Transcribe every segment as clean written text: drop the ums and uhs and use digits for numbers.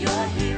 you're here.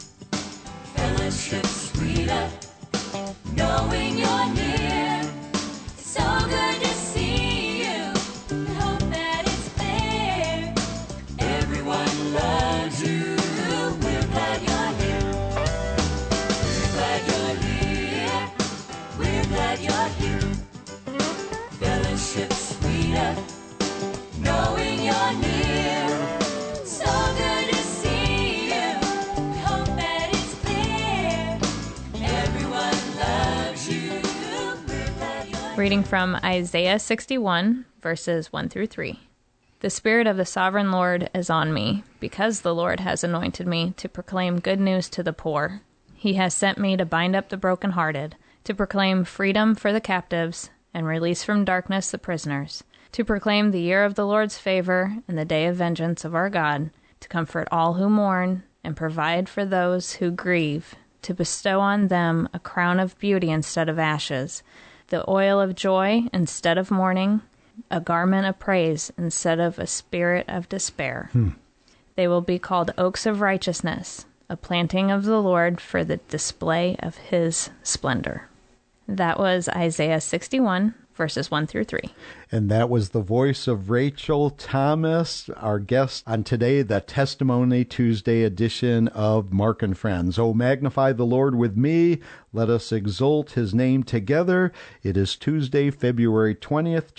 Fellowship sweeter, knowing you're near. It's so good to see you. We hope that it's clear. Everyone loves you. We're glad you're here. We're glad you're here. We're glad you're here. Fellowship sweeter, knowing you're near. So good to see you. We hope that it's clear. Everyone loves you. We're glad you're here. Reading from Isaiah 61, verses 1 through 3. The Spirit of the Sovereign Lord is on me, because the Lord has anointed me to proclaim good news to the poor. He has sent me to bind up the brokenhearted, to proclaim freedom for the captives, and release from darkness the prisoners, to proclaim the year of the Lord's favor and the day of vengeance of our God, to comfort all who mourn and provide for those who grieve, to bestow on them a crown of beauty instead of ashes, the oil of joy instead of mourning, a garment of praise instead of a spirit of despair. They will be called oaks of righteousness, a planting of the Lord for the display of his splendor. That was Isaiah 61, verses 1 through 3. And that was the voice of Rachel Thomas, our guest on today, the Testimony Tuesday edition of Mark and Friends. Oh, magnify the Lord with me. Let us exalt his name together. It is Tuesday, February 20th,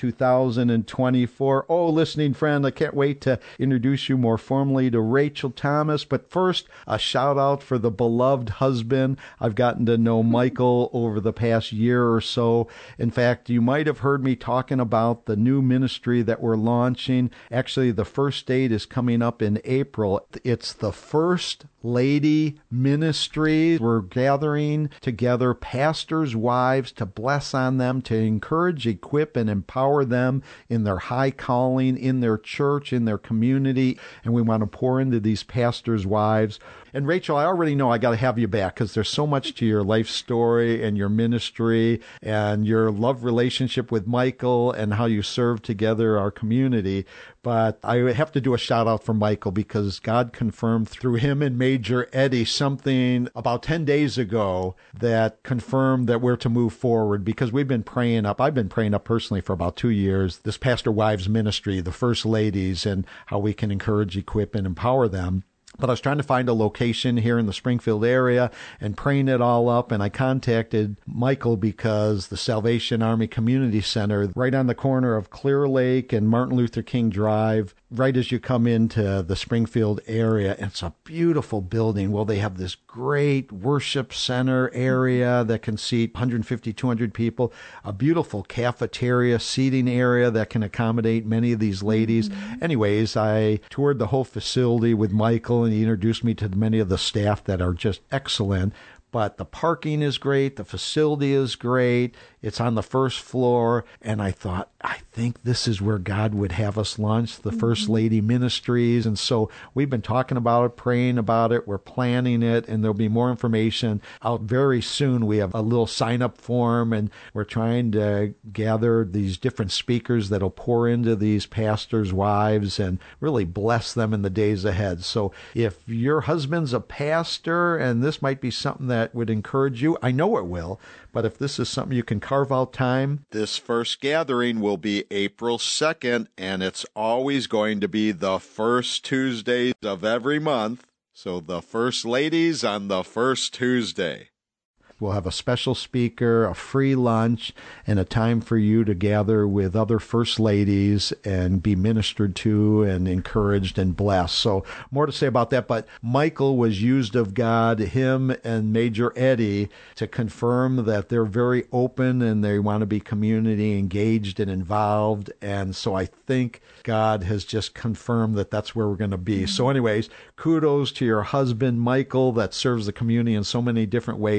2024. Oh, listening friend, I can't wait to introduce you more formally to Rachel Thomas. But first, a shout out for the beloved husband. I've gotten to know Michael over the past year or so. In fact, you might have heard me talking about the new ministry that we're launching. Actually, the first date is coming up in April. It's the First Lady Ministry. We're gathering together pastors' wives to bless on them, to encourage, equip, and empower them in their high calling, in their church, in their community. And we want to pour into these pastors' wives. And Rachel, I already know I got to have you back because there's so much to your life story and your ministry and your love relationship with Michael and how you serve together our community. But I have to do a shout out for Michael because God confirmed through him and Major Eddie something about 10 days ago that confirmed that we're to move forward because we've been praying up. I've been praying up personally for about 2 years, this Pastor Wives Ministry, the First Ladies, and how we can encourage, equip, and empower them. But I was trying to find a location here in the Springfield area and praying it all up. And I contacted Michael because the Salvation Army Community Center, right on the corner of Clear Lake and Martin Luther King Drive, right as you come into the Springfield area. It's a beautiful building. Well, they have this great worship center area that can seat 150, 200 people, a beautiful cafeteria seating area that can accommodate many of these ladies. Anyways, I toured the whole facility with Michael, and he introduced me to many of the staff that are just excellent. But the parking is great. The facility is great. It's on the first floor. And I thought, I think this is where God would have us launch the First Lady Ministries. And so we've been talking about it, praying about it. We're planning it, and there'll be more information out very soon. We have a little sign-up form, and we're trying to gather these different speakers that'll pour into these pastors' wives and really bless them in the days ahead. So if your husband's a pastor and this might be something that would encourage you, I know it will, but if this is something you can carve out time, this first gathering will be April 2nd, and it's always going to be the first Tuesday of every month. So the First Ladies on the first Tuesday. We'll have a special speaker, a free lunch, and a time for you to gather with other First Ladies and be ministered to and encouraged and blessed. So more to say about that, but Michael was used of God, him and Major Eddie, to confirm that they're very open and they want to be community engaged and involved. And so I think God has just confirmed that that's where we're going to be. So anyways, kudos to your husband, Michael, that serves the community in so many different ways. And he happens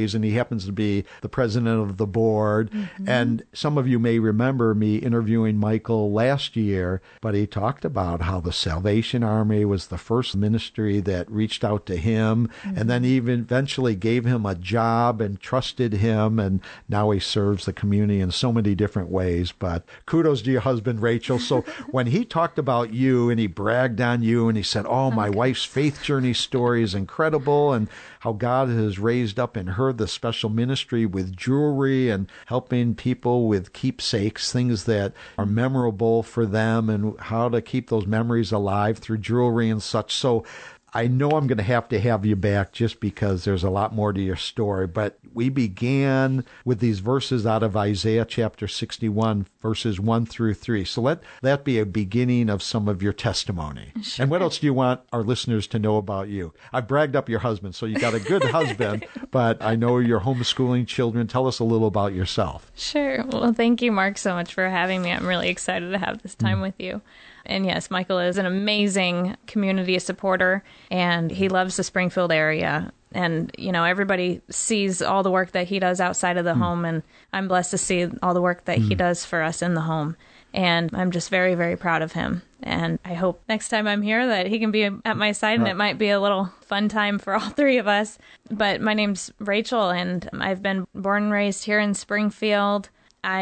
happens to be the president of the board. And some of you may remember me interviewing Michael last year, but he talked about how the Salvation Army was the first ministry that reached out to him, and then even eventually gave him a job and trusted him, and now he serves the community in so many different ways. But kudos to your husband, Rachel. So when he talked about you and he bragged on you and he said, oh, my wife's faith journey story is incredible, and how God has raised up in her the special ministry with jewelry and helping people with keepsakes, things that are memorable for them, and how to keep those memories alive through jewelry and such. So I know I'm going to have you back just because there's a lot more to your story, but we began with these verses out of Isaiah chapter 61, verses 1 through 3. So let that be a beginning of some of your testimony. Sure. And what else do you want our listeners to know about you? I bragged up your husband, so you got a good husband, but I know you're homeschooling children. Tell us a little about yourself. Sure. Well, thank you, Mark, so much for having me. I'm really excited to have this time with you. And yes, Michael is an amazing community supporter, and he loves the Springfield area. And, you know, everybody sees all the work that he does outside of the home, and I'm blessed to see all the work that he does for us in the home. And I'm just very, very proud of him. And I hope next time I'm here that he can be at my side, and it might be a little fun time for all three of us. But my name's Rachel, and I've been born and raised here in Springfield.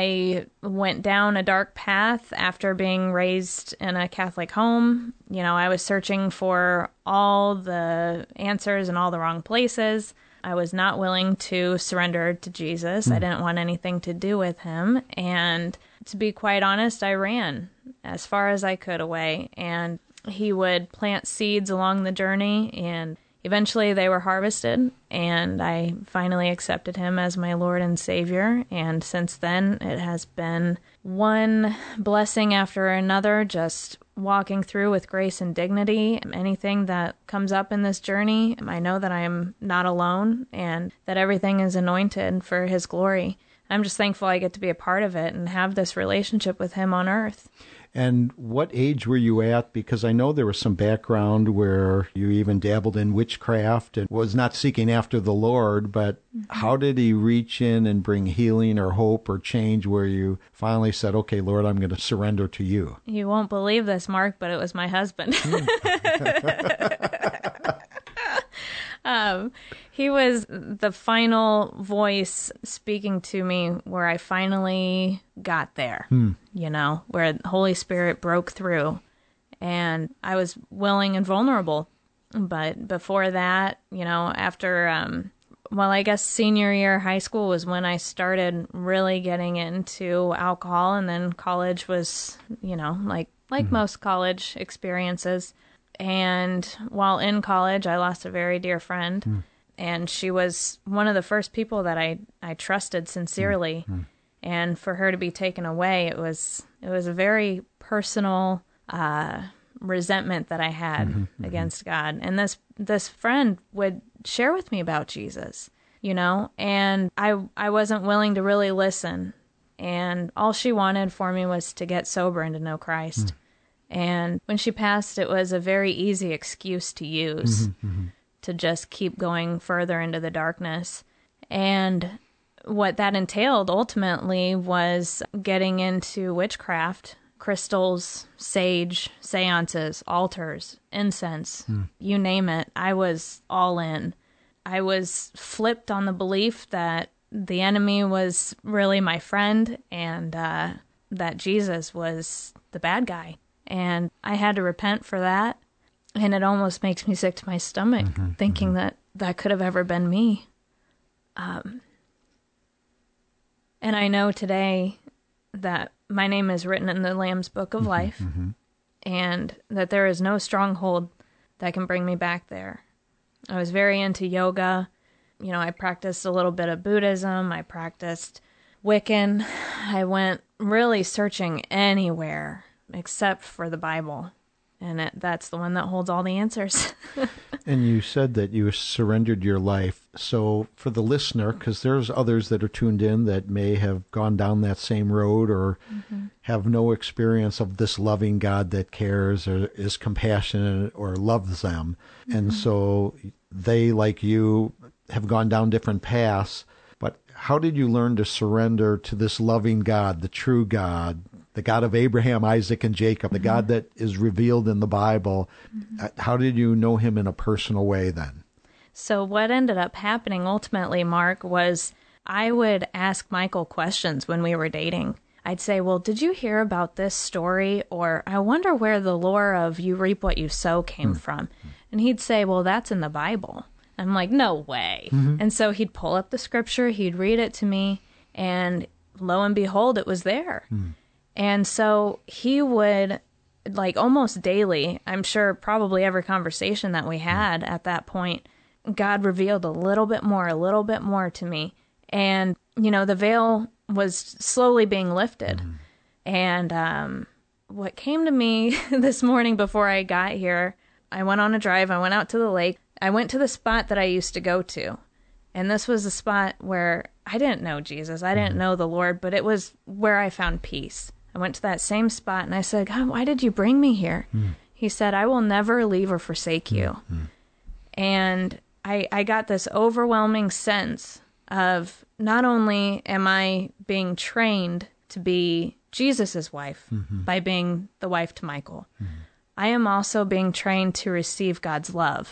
I went down a dark path after being raised in a Catholic home. You know, I was searching for all the answers in all the wrong places. I was not willing to surrender to Jesus. I didn't want anything to do with him. And to be quite honest, I ran as far as I could away. And he would plant seeds along the journey, and eventually they were harvested, and I finally accepted him as my Lord and Savior. And since then, it has been one blessing after another, just walking through with grace and dignity. Anything that comes up in this journey, I know that I am not alone and that everything is anointed for his glory. I'm just thankful I get to be a part of it and have this relationship with him on earth. And what age were you at? Because I know there was some background where you even dabbled in witchcraft and was not seeking after the Lord, but how did he reach in and bring healing or hope or change where you finally said, okay, Lord, I'm going to surrender to you? You won't believe this, Mark, but it was my husband. He was the final voice speaking to me where I finally got there, you know, where the Holy Spirit broke through, and I was willing and vulnerable. But before that, you know, after, I guess senior year of high school was when I started really getting into alcohol, and then college was, you know, like most college experiences. And while in college, I lost a very dear friend, and she was one of the first people that I trusted sincerely. And for her to be taken away, it was a very personal resentment that I had against God. And this friend would share with me about Jesus, you know, and I wasn't willing to really listen. And all she wanted for me was to get sober and to know Christ. And when she passed, it was a very easy excuse to use to just keep going further into the darkness. And what that entailed ultimately was getting into witchcraft, crystals, sage, seances, altars, incense, you name it. I was all in. I was flipped on the belief that the enemy was really my friend, and that Jesus was the bad guy. And I had to repent for that. And it almost makes me sick to my stomach thinking that could have ever been me. And I know today that my name is written in the Lamb's Book of Life, and that there is no stronghold that can bring me back there. I was very into yoga. You know, I practiced a little bit of Buddhism. I practiced Wiccan. I went really searching anywhere except for the Bible. And that's the one that holds all the answers. And you said that you surrendered your life. So for the listener, because there's others that are tuned in that may have gone down that same road or have no experience of this loving God that cares or is compassionate or loves them. And so they, like you, have gone down different paths. how did you learn to surrender to this loving God, the true God, the God of Abraham, Isaac, and Jacob, the God that is revealed in the Bible? How did you know him in a personal way then? So what ended up happening ultimately, Mark, was I would ask Michael questions when we were dating. I'd say, well, did you hear about this story? Or I wonder where the lore of you reap what you sow came from. And he'd say, well, that's in the Bible. I'm like, no way. And so he'd pull up the scripture, he'd read it to me, and lo and behold, it was there. And so he would, like almost daily, I'm sure probably every conversation that we had at that point, God revealed a little bit more to me. And, you know, the veil was slowly being lifted. And what came to me this morning before I got here, I went on a drive, I went out to the lake, I went to the spot that I used to go to. And this was a spot where I didn't know Jesus, I didn't know the Lord, but it was where I found peace. I went to that same spot and I said, God, why did you bring me here? He said, I will never leave or forsake you. And I got this overwhelming sense of not only am I being trained to be Jesus's wife by being the wife to Michael, I am also being trained to receive God's love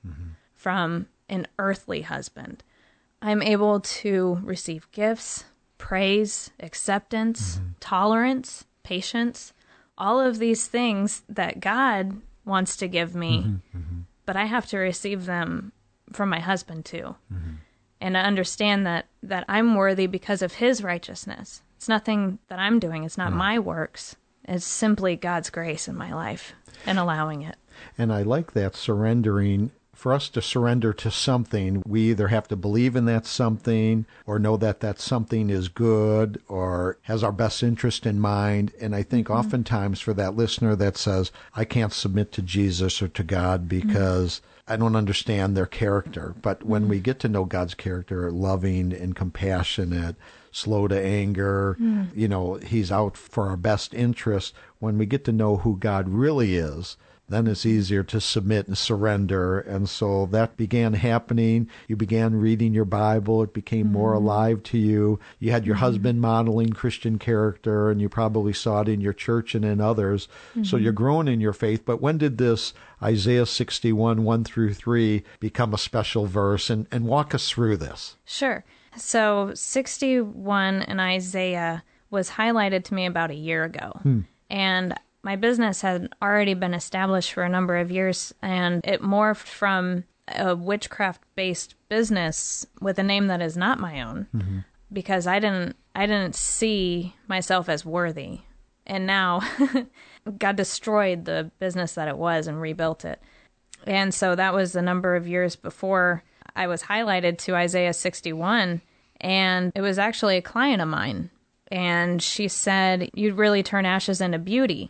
from an earthly husband. I'm able to receive gifts, praise, acceptance, tolerance, patience, all of these things that God wants to give me, but I have to receive them from my husband too. And I understand that I'm worthy because of his righteousness. It's nothing that I'm doing. It's not my works. It's simply God's grace in my life and allowing it. And I like that surrendering. For us to surrender to something, we either have to believe in that something or know that that something is good or has our best interest in mind. And I think oftentimes for that listener that says, I can't submit to Jesus or to God because I don't understand their character. But when we get to know God's character, loving and compassionate, slow to anger, you know, he's out for our best interest. When we get to know who God really is, then it's easier to submit and surrender. And so that began happening. You began reading your Bible. It became more alive to you. You had your husband modeling Christian character, and you probably saw it in your church and in others. So you're growing in your faith. But when did this Isaiah 61, 1 through 3 become a special verse? And walk us through this. Sure. So 61 in Isaiah was highlighted to me about a year ago. And my business had already been established for a number of years, and it morphed from a witchcraft-based business with a name that is not my own, because I didn't see myself as worthy. And now God destroyed the business that it was and rebuilt it. And so that was a number of years before I was highlighted to Isaiah 61, and it was actually a client of mine. And she said, you'd really turn ashes into beauty.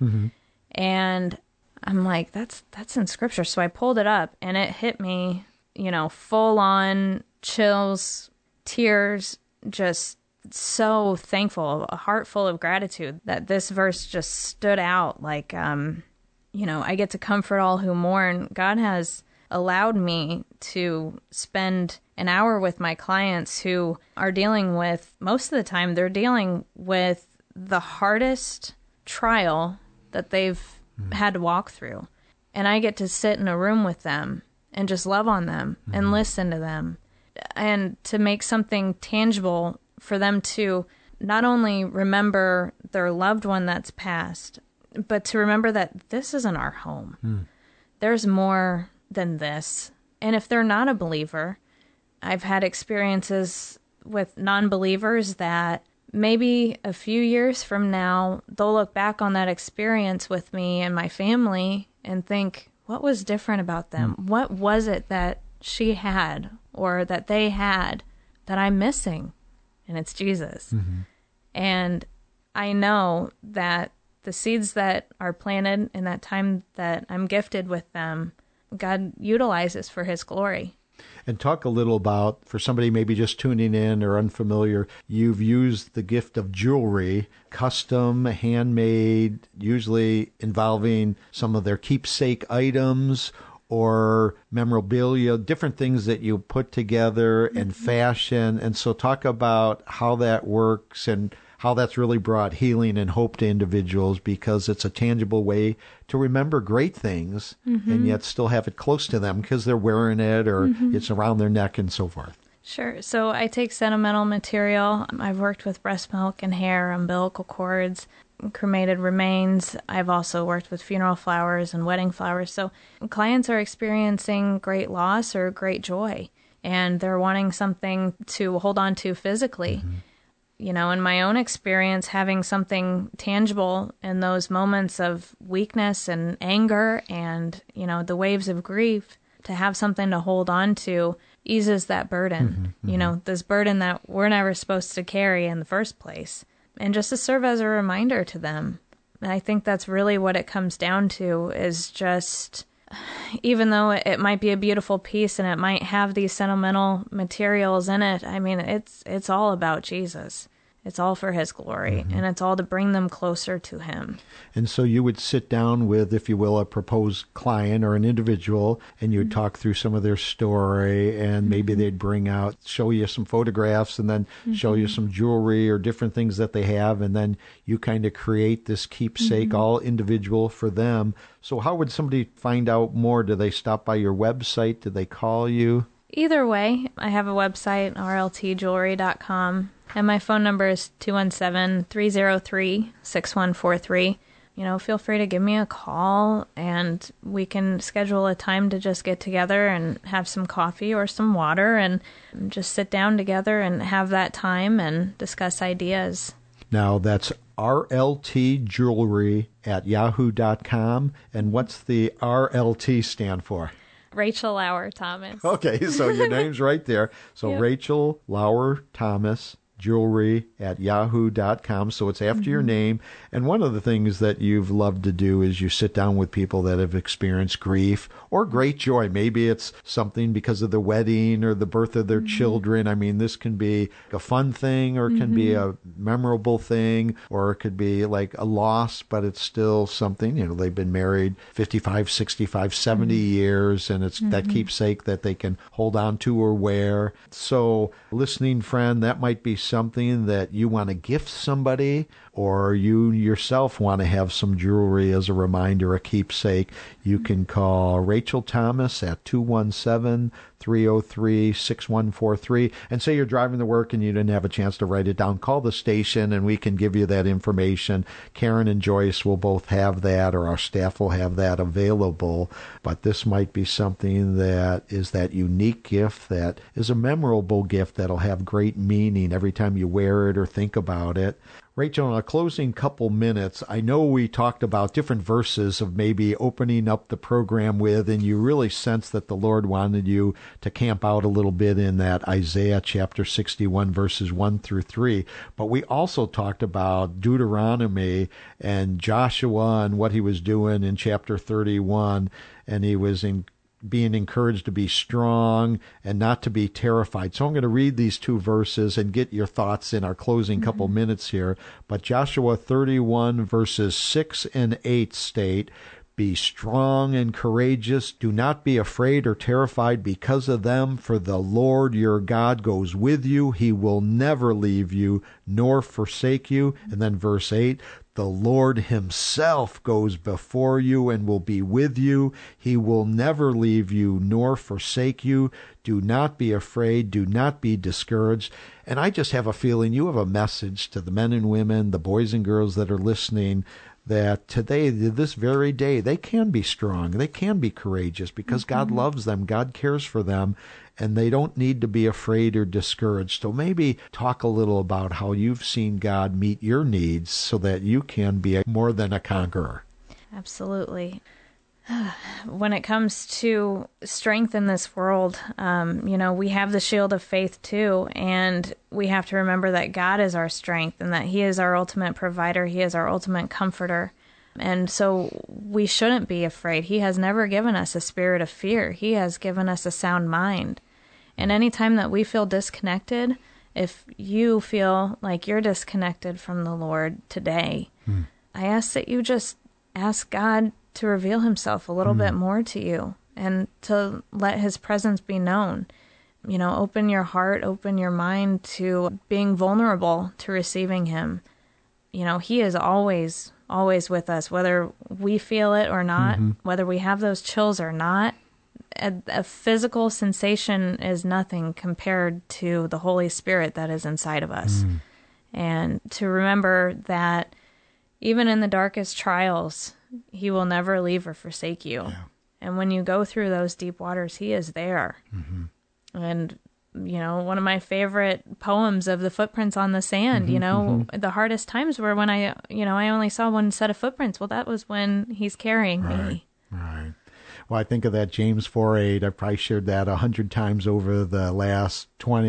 And I'm like, that's in scripture. So I pulled it up and it hit me, you know, full on chills, tears, just so thankful, a heart full of gratitude that this verse just stood out. Like, you know, I get to comfort all who mourn. God has allowed me to spend an hour with my clients who are dealing with, most of the time, they're dealing with the hardest trial that they've had to walk through. And I get to sit in a room with them and just love on them and listen to them and to make something tangible for them to not only remember their loved one that's passed, but to remember that this isn't our home. There's more than this. And if they're not a believer, I've had experiences with non-believers that maybe a few years from now, they'll look back on that experience with me and my family and think, what was different about them? What was it that she had or that they had that I'm missing? And it's Jesus. And I know that the seeds that are planted in that time that I'm gifted with them, God utilizes for his glory. And talk a little about, for somebody maybe just tuning in or unfamiliar, you've used the gift of jewelry, custom, handmade, usually involving some of their keepsake items or memorabilia, different things that you put together and fashion. And so talk about how that works and how that's really brought healing and hope to individuals, because it's a tangible way to remember great things and yet still have it close to them because they're wearing it or it's around their neck and so forth. Sure. So I take sentimental material. I've worked with breast milk and hair, umbilical cords, cremated remains. I've also worked with funeral flowers and wedding flowers. So clients are experiencing great loss or great joy, and they're wanting something to hold on to physically. You know, in my own experience, having something tangible in those moments of weakness and anger and, you know, the waves of grief, to have something to hold on to eases that burden, you know, this burden that we're never supposed to carry in the first place, and just to serve as a reminder to them. And I think that's really what it comes down to, is just, even though it might be a beautiful piece and it might have these sentimental materials in it, I mean, it's all about Jesus. It's all for his glory, and it's all to bring them closer to him. And so you would sit down with, if you will, a proposed client or an individual, and you would talk through some of their story, and maybe they'd show you some photographs, and then show you some jewelry or different things that they have, and then you kind of create this keepsake, all individual for them. So how would somebody find out more? Do they stop by your website? Do they call you? Either way, I have a website, rltjewelry.com, and my phone number is 217-303-6143. You know, feel free to give me a call, and we can schedule a time to just get together and have some coffee or some water and just sit down together and have that time and discuss ideas. Now, that's rltjewelry@yahoo.com. And what's the RLT stand for? Rachel Lauer Thomas. Okay, so your name's right there. So Yep. Rachel Lauer Thomas, jewelry@yahoo.com. So it's after your name. And one of the things that you've loved to do is you sit down with people that have experienced grief or great joy. Maybe it's something because of the wedding or the birth of their children. I mean, this can be a fun thing, or it can be a memorable thing, or it could be like a loss, but it's still something. You know, they've been married 55, 65, 70 years, and it's that keepsake that they can hold on to or wear. So, listening friend, that might be something that you want to gift somebody, or you yourself want to have some jewelry as a reminder, a keepsake. You can call Rachel Thomas at 217-303-6143 and say you're driving to work and you didn't have a chance to write it down. Call the station and we can give you that information. Karen and Joyce will both have that, or our staff will have that available. But this might be something that is that unique gift, that is a memorable gift that'll have great meaning every time you wear it or think about it. Rachel, in a closing couple minutes, I know we talked about different verses of maybe opening up the program with, and you really sense that the Lord wanted you to camp out a little bit in that Isaiah chapter 61, verses 1 through 3. But we also talked about Deuteronomy and Joshua and what he was doing in chapter 31, and he was being encouraged to be strong and not to be terrified. So I'm going to read these two verses and get your thoughts in our closing couple minutes here. But Joshua 31 verses 6 and 8 state, "Be strong and courageous. Do not be afraid or terrified because of them, for the Lord your God goes with you. He will never leave you nor forsake you." And then verse 8, "The Lord himself goes before you and will be with you. He will never leave you nor forsake you. Do not be afraid. Do not be discouraged." And I just have a feeling you have a message to the men and women, the boys and girls that are listening, that today, this very day, they can be strong. They can be courageous because God loves them. God cares for them. And they don't need to be afraid or discouraged. So maybe talk a little about how you've seen God meet your needs so that you can be more than a conqueror. Absolutely. When it comes to strength in this world, you know, we have the shield of faith too, and we have to remember that God is our strength and that he is our ultimate provider. He is our ultimate comforter. And so we shouldn't be afraid. He has never given us a spirit of fear. He has given us a sound mind. And anytime that we feel disconnected, if you feel like you're disconnected from the Lord today, I ask that you just ask God to reveal himself a little bit more to you. and to let his presence be known. Open your heart, open your mind to being vulnerable to receiving him. He is always with us, whether we feel it or not, whether we have those chills or not. A physical sensation is nothing compared to the Holy Spirit that is inside of us. And to remember that even in the darkest trials, he will never leave or forsake you. Yeah. And when you go through those deep waters, he is there. And, one of my favorite poems of the footprints on the sand, the hardest times were when I only saw one set of footprints. Well, that was when he's carrying me. Right. Well, I think of that James 4:8. I've probably shared that 100 times over the last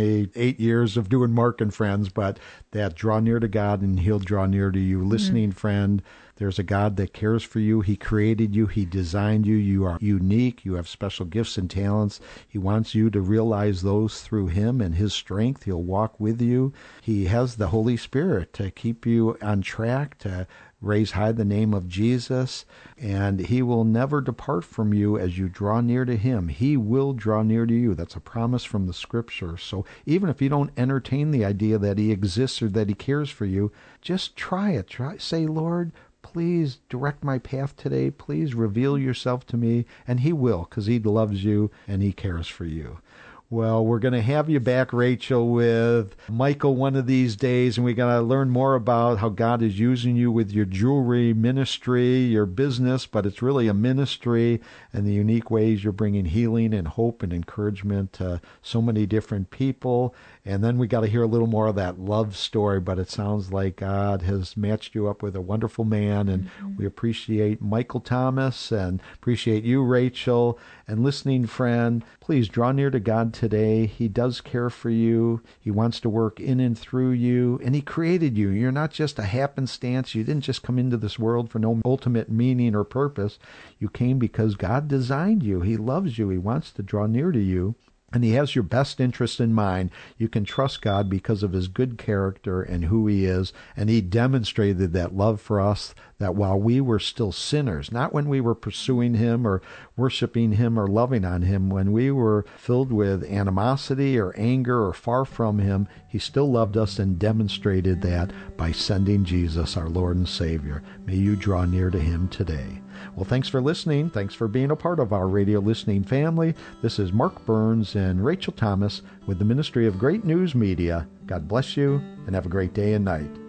28 years of doing Mark and Friends, but that draw near to God and he'll draw near to you. Listening friend, there's a God that cares for you. He created you. He designed you. You are unique. You have special gifts and talents. He wants you to realize those through him and his strength. He'll walk with you. He has the Holy Spirit to keep you on track, to raise high the name of Jesus, and he will never depart from you as you draw near to him. He will draw near to you. That's a promise from the Scripture. So even if you don't entertain the idea that he exists or that he cares for you, just try it. Say, Lord, please direct my path today. Please reveal yourself to me. And he will, because he loves you and he cares for you. Well, we're going to have you back, Rachel, with Michael one of these days, and we're going to learn more about how God is using you with your jewelry ministry, your business, but it's really a ministry, and the unique ways you're bringing healing and hope and encouragement to so many different people. And then we got to hear a little more of that love story, but it sounds like God has matched you up with a wonderful man, and we appreciate Michael Thomas and appreciate you, Rachel. And listening friend, please draw near to God today. He does care for you. He wants to work in and through you, and he created you. You're not just a happenstance. You didn't just come into this world for no ultimate meaning or purpose. You came because God designed you. He loves you. He wants to draw near to you. And he has your best interest in mind. You can trust God because of his good character and who he is. And he demonstrated that love for us, that while we were still sinners, not when we were pursuing him or worshiping him or loving on him, when we were filled with animosity or anger or far from him, he still loved us and demonstrated that by sending Jesus, our Lord and Savior. May you draw near to him today. Well, thanks for listening. Thanks for being a part of our radio listening family. This is Mark Burns and Rachel Thomas with the Ministry of Great News Media. God bless you and have a great day and night.